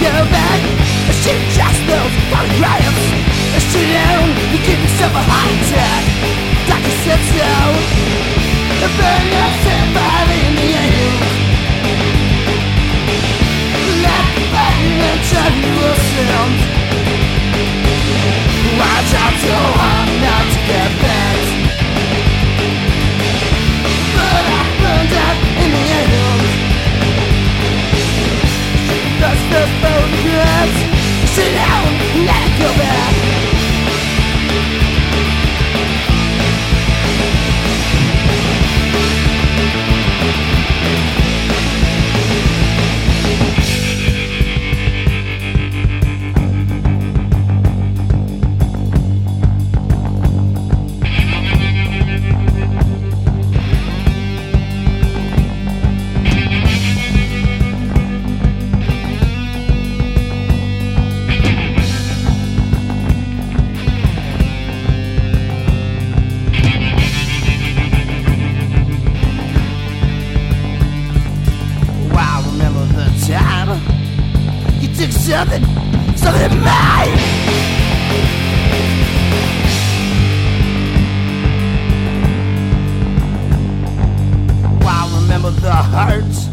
go back. She just those photographs. She down, you give yourself a heart attack. Doctor said so. Burn yourself out in the air. Let the pain and tell you yourself. Watch out so hard not to get back. But I burned out in the end. Lost those photographs. Sit down, let it go back. Something mine. Wow, remember the hurt